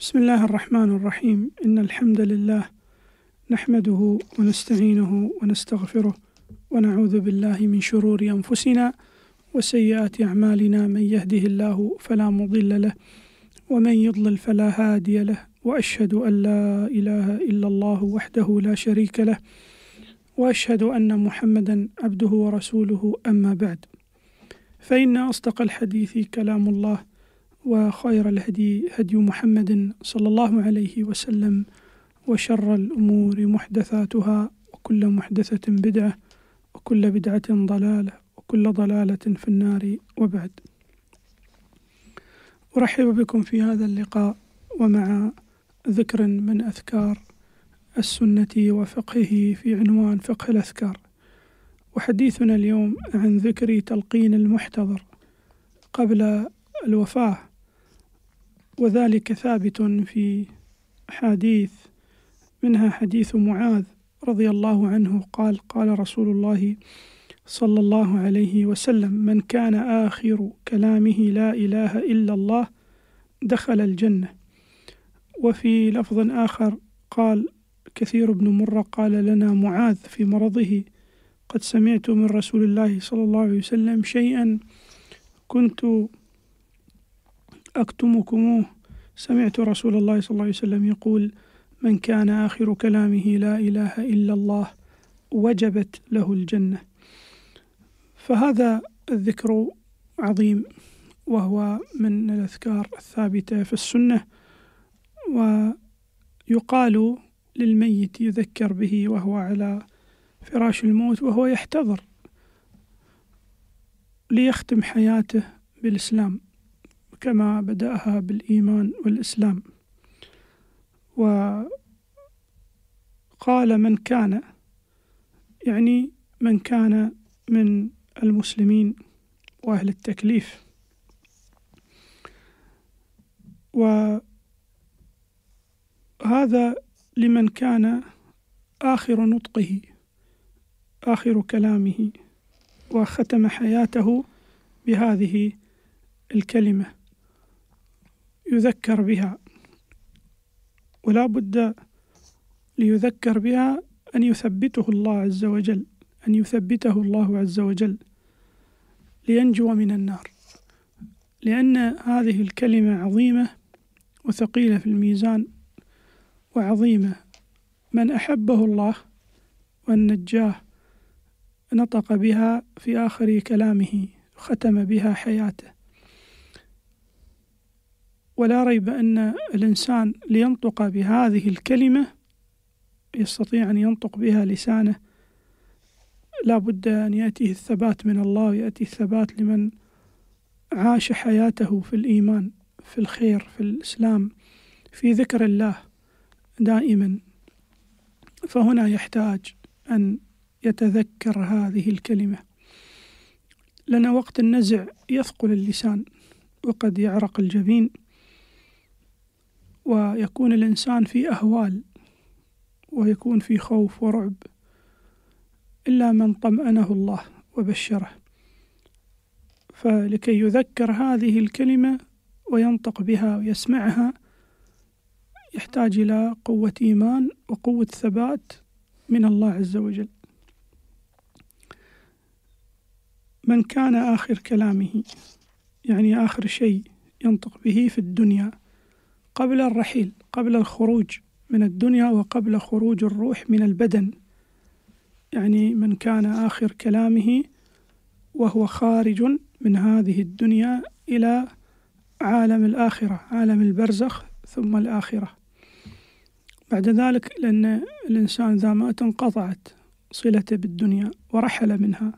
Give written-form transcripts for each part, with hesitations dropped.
بسم الله الرحمن الرحيم. إن الحمد لله نحمده ونستعينه ونستغفره ونعوذ بالله من شرور أنفسنا وسيئات أعمالنا. من يهده الله فلا مضل له ومن يضلل فلا هادي له، وأشهد أن لا إله إلا الله وحده لا شريك له، وأشهد أن محمدا عبده ورسوله. أما بعد، فإن أصدق الحديث كلام الله، وخير الهدي هدي محمد صلى الله عليه وسلم، وشر الأمور محدثاتها، وكل محدثة بدعة، وكل بدعة ضلالة، وكل ضلالة في النار. وبعد، أرحب بكم في هذا اللقاء ومع ذكر من أذكار السنة وفقهه في عنوان فقه الأذكار. وحديثنا اليوم عن ذكر تلقين المحتضر قبل الوفاة، وذلك ثابت في حديث، منها حديث معاذ رضي الله عنه قال: قال رسول الله صلى الله عليه وسلم: من كان آخر كلامه لا إله إلا الله دخل الجنة. وفي لفظ آخر قال كثير بن مرة قال لنا معاذ في مرضه: قد سمعت من رسول الله صلى الله عليه وسلم شيئا كنت أكتمكموه، سمعت رسول الله صلى الله عليه وسلم يقول: من كان آخر كلامه لا إله إلا الله وجبت له الجنة. فهذا الذكر عظيم، وهو من الأذكار الثابتة في السنة، ويقال للميت يذكر به وهو على فراش الموت وهو يحتضر ليختم حياته بالإسلام كما بدأها بالإيمان والإسلام. وقال من كان، يعني من كان من المسلمين وأهل التكليف. وهذا لمن كان آخر نطقه، آخر كلامه، وختم حياته بهذه الكلمة يذكر بها، ولا بد ليذكر بها أن يثبته الله عز وجل، أن يثبته الله عز وجل لينجو من النار، لأن هذه الكلمة عظيمة وثقيلة في الميزان وعظيمة. من أحبه الله والنجاه نطق بها في آخر كلامه، ختم بها حياته. ولا ريب أن الإنسان لينطق بهذه الكلمة يستطيع أن ينطق بها لسانه، لا بد أن يأتيه الثبات من الله، ويأتي الثبات لمن عاش حياته في الإيمان، في الخير، في الإسلام، في ذكر الله دائما. فهنا يحتاج أن يتذكر هذه الكلمة، لأن وقت النزع يثقل اللسان وقد يعرق الجبين، ويكون الإنسان في أهوال ويكون في خوف ورعب، إلا من طمأنه الله وبشره. فلكي يذكر هذه الكلمة وينطق بها ويسمعها يحتاج إلى قوة إيمان وقوة ثبات من الله عز وجل. من كان آخر كلامه، يعني آخر شيء ينطق به في الدنيا قبل الرحيل، قبل الخروج من الدنيا وقبل خروج الروح من البدن، يعني من كان آخر كلامه وهو خارج من هذه الدنيا إلى عالم الآخرة، عالم البرزخ ثم الآخرة. بعد ذلك، لأن الإنسان ذا مات انقطعت صلته بالدنيا ورحل منها،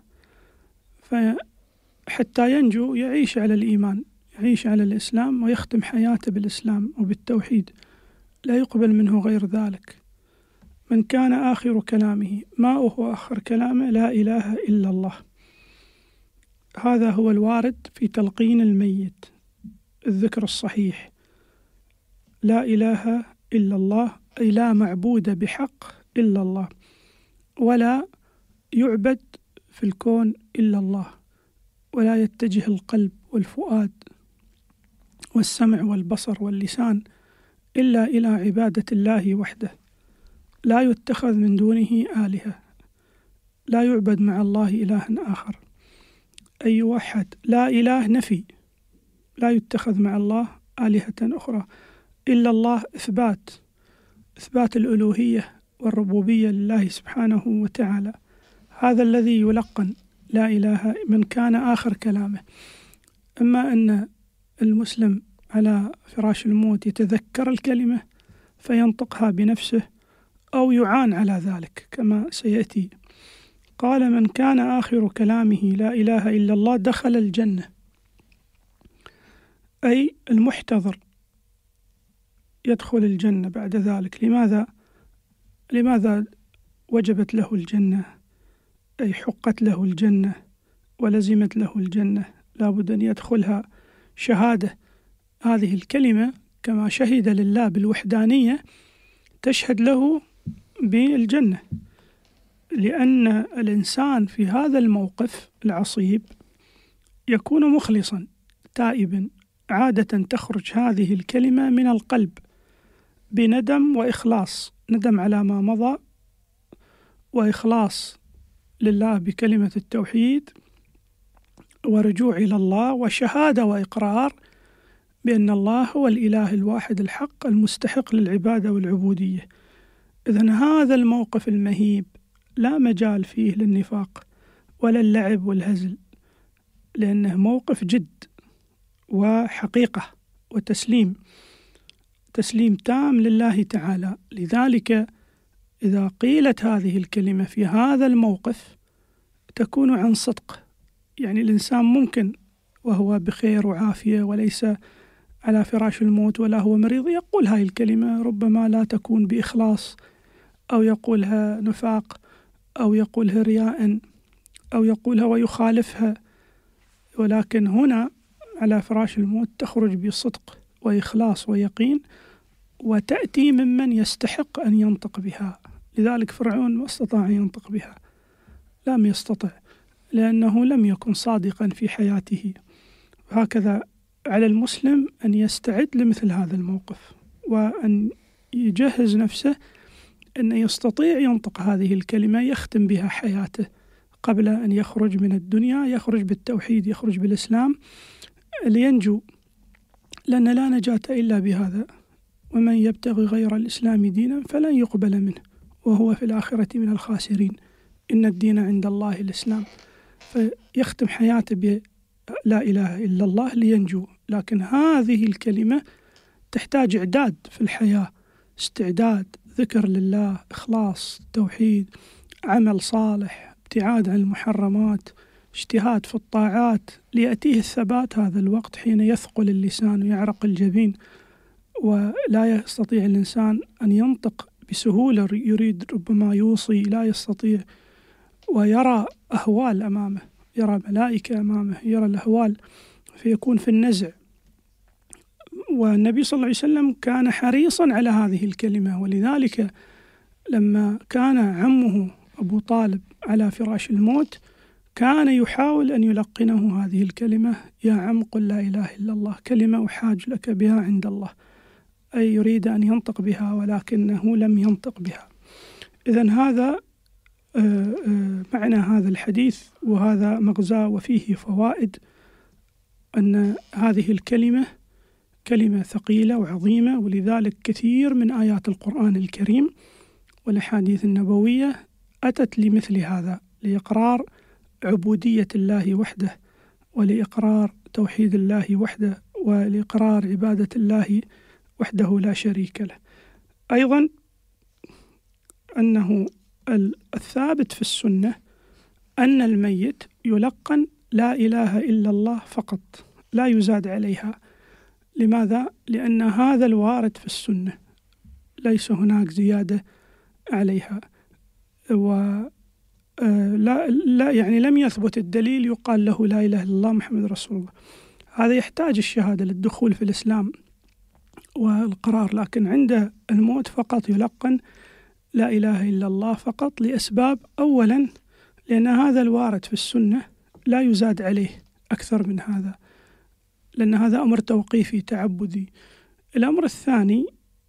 فحتى ينجو يعيش على الإيمان، يعيش على الإسلام، ويختم حياته بالإسلام وبالتوحيد، لا يقبل منه غير ذلك. من كان آخر كلامه، ما هو آخر كلامه؟ لا إله إلا الله. هذا هو الوارد في تلقين الميت، الذكر الصحيح: لا إله إلا الله، أي لا معبود بحق إلا الله، ولا يعبد في الكون إلا الله، ولا يتجه القلب والفؤاد والسمع والبصر واللسان إلا إلى عبادة الله وحده، لا يتخذ من دونه آلهة، لا يعبد مع الله إله آخر، أي يوحد. لا إله نفي، لا يتخذ مع الله آلهة أخرى. إلا الله إثبات الألوهية والربوبية لله سبحانه وتعالى. هذا الذي يلقن لا إله من كان آخر كلامه. أما أن المسلم على فراش الموت يتذكر الكلمة فينطقها بنفسه أو يعان على ذلك كما سيأتي. قال: من كان آخر كلامه لا إله إلا الله دخل الجنة، أي المحتضر يدخل الجنة بعد ذلك. لماذا وجبت له الجنة، أي حقت له الجنة ولزمت له الجنة؟ لابد أن يدخلها شهادة. هذه الكلمة كما شهد لله بالوحدانية تشهد له بالجنة، لأن الإنسان في هذا الموقف العصيب يكون مخلصا تائبا. عادة تخرج هذه الكلمة من القلب بندم وإخلاص، ندم على ما مضى وإخلاص لله بكلمة التوحيد ورجوع إلى الله وشهادة وإقرار بأن الله هو الإله الواحد الحق المستحق للعبادة والعبودية. إذن هذا الموقف المهيب لا مجال فيه للنفاق ولا اللعب والهزل، لأنه موقف جد وحقيقة وتسليم تام لله تعالى. لذلك إذا قيلت هذه الكلمة في هذا الموقف تكون عن صدق. يعني الإنسان ممكن وهو بخير وعافية وليس على فراش الموت ولا هو مريض يقول هاي الكلمة، ربما لا تكون بإخلاص أو يقولها نفاق أو يقولها رياء أو يقولها ويخالفها، ولكن هنا على فراش الموت تخرج بصدق وإخلاص ويقين وتأتي ممن يستحق أن ينطق بها. لذلك فرعون ما استطاع أن ينطق بها، لم يستطع لأنه لم يكن صادقا في حياته. هكذا على المسلم أن يستعد لمثل هذا الموقف وأن يجهز نفسه أن يستطيع ينطق هذه الكلمة يختم بها حياته قبل أن يخرج من الدنيا، يخرج بالتوحيد، يخرج بالإسلام لينجو، لأن لا نجاة إلا بهذا. ومن يبتغي غير الإسلام دينا فلن يقبل منه وهو في الآخرة من الخاسرين، إن الدين عند الله الإسلام. فيختم حياته بلا إله إلا الله لينجو. لكن هذه الكلمة تحتاج إعداد في الحياة، استعداد، ذكر لله، إخلاص، توحيد، عمل صالح، ابتعاد عن المحرمات، اجتهاد في الطاعات، ليأتيه الثبات. هذا الوقت حين يثقل اللسان ويعرق الجبين ولا يستطيع الإنسان أن ينطق بسهولة، يريد ربما يوصي لا يستطيع، ويرى أهوال أمامه، يرى ملائكة أمامه، يرى الأهوال، فيكون في النزع. والنبي صلى الله عليه وسلم كان حريصا على هذه الكلمة، ولذلك لما كان عمه أبو طالب على فراش الموت كان يحاول أن يلقنه هذه الكلمة: يا عم قل لا إله إلا الله، كلمة أحاج لك بها عند الله، أي يريد أن ينطق بها ولكنه لم ينطق بها. إذن هذا معنى هذا الحديث، وهذا مغزاه وفيه فوائد، أن هذه الكلمة كلمة ثقيلة وعظيمة، ولذلك كثير من آيات القرآن الكريم والأحاديث النبوية أتت لمثل هذا، لإقرار عبودية الله وحده، ولإقرار توحيد الله وحده، ولإقرار عبادة الله وحده لا شريك له. أيضا أنه الثابت في السنة أن الميت يلقن لا إله إلا الله فقط، لا يزاد عليها. لماذا؟ لأن هذا الوارد في السنة، ليس هناك زيادة عليها. لا يعني لم يثبت الدليل يقال له لا إله إلا الله محمد رسول الله. هذا يحتاج الشهادة للدخول في الإسلام والقرار، لكن عند الموت فقط يلقن لا إله إلا الله فقط، لأسباب. أولا لأن هذا الوارد في السنة لا يزاد عليه أكثر من هذا، لأن هذا أمر توقيفي تعبدي. الأمر الثاني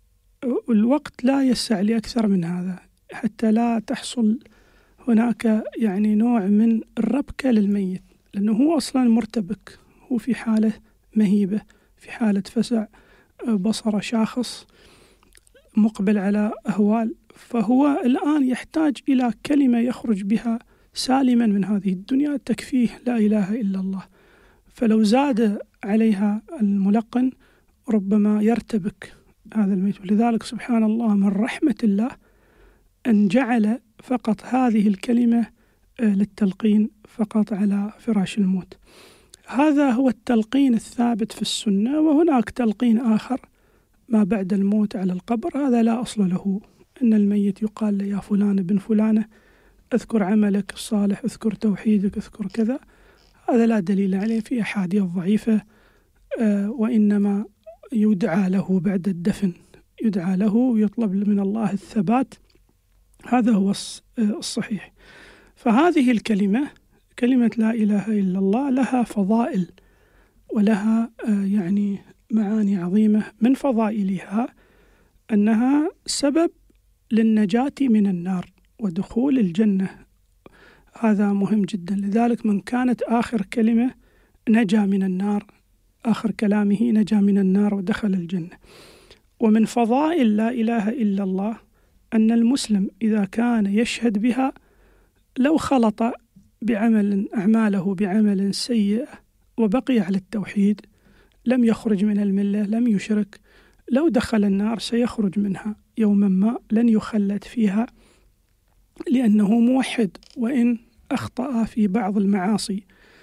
الوقت لا يسع لأكثر من هذا حتى لا تحصل هناك يعني نوع من الربكة للميت، لأنه هو أصلا مرتبك، هو في حالة مهيبة، في حالة فزع، بصر شاخص، مقبل على أهوال، فهو الآن يحتاج إلى كلمة يخرج بها سالما من هذه الدنيا تكفيه لا إله إلا الله. فلو زاد عليها الملقن ربما يرتبك هذا الميت. ولذلك سبحان الله من رحمة الله أن جعل فقط هذه الكلمة للتلقين فقط على فراش الموت. هذا هو التلقين الثابت في السنة. وهناك تلقين آخر ما بعد الموت على القبر، هذا لا أصل له، إن الميت يقال له يا فلان بن فلانة اذكر عملك الصالح، اذكر توحيدك، اذكر كذا. هذا لا دليل عليه في أحاديث ضعيفة، وإنما يدعى له بعد الدفن، يدعى له ويطلب من الله الثبات. هذا هو الصحيح. فهذه الكلمة، كلمة لا إله إلا الله، لها فضائل ولها يعني معاني عظيمة. من فضائلها أنها سبب للنجاة من النار ودخول الجنة. هذا مهم جدا. لذلك من كانت آخر كلمة نجا من النار، آخر كلامه نجا من النار ودخل الجنة. ومن فضائل لا إله إلا الله أن المسلم إذا كان يشهد بها لو خلط أعماله بعمل سيء وبقي على التوحيد لم يخرج من الملة، لم يشرك، لو دخل النار سيخرج منها يوما ما، لن يخلد فيها، لأنه موحد وإن أخطأ في بعض المعاصي.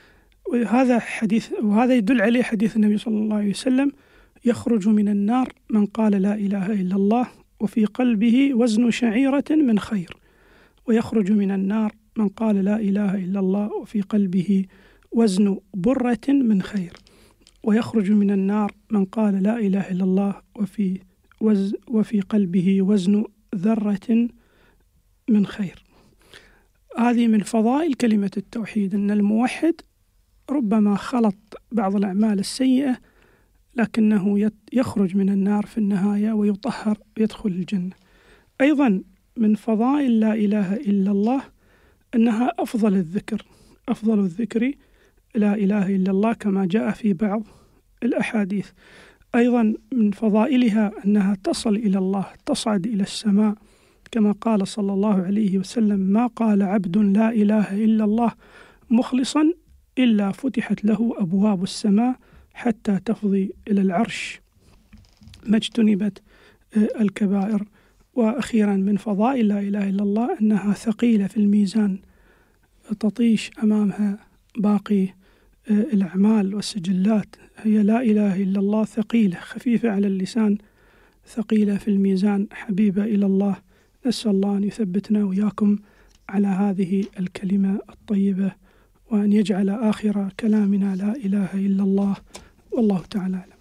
وهذا يدل عليه حديث النبي صلى الله عليه وسلم: يخرج من النار من قال لا إله إلا الله وفي قلبه وزن شعيرة من خير، ويخرج من النار من قال لا إله إلا الله وفي قلبه وزن برة من خير، ويخرج من النار من قال لا إله إلا الله وفي قلبه وزن ذرة من خير. هذه من فضائل كلمة التوحيد، أن الموحد ربما خلط بعض الأعمال السيئة لكنه يخرج من النار في النهاية ويطهر ويدخل الجنة. أيضا من فضائل لا إله إلا الله أنها أفضل الذكر، أفضل الذكر لا إله إلا الله كما جاء في بعض الأحاديث. أيضا من فضائلها أنها تصل إلى الله، تصعد إلى السماء، كما قال صلى الله عليه وسلم: ما قال عبد لا إله إلا الله مخلصا إلا فتحت له أبواب السماء حتى تفضي إلى العرش ما اجتنبت الكبائر. وأخيرا من فضائل لا إله إلا الله أنها ثقيلة في الميزان، تطيش أمامها باقي الأعمال والسجلات. هي لا إله إلا الله ثقيلة، خفيفة على اللسان، ثقيلة في الميزان، حبيبة إلى الله. نسأل الله أن يثبتنا وإياكم على هذه الكلمة الطيبة، وأن يجعل آخر كلامنا لا إله إلا الله، والله تعالى أعلم.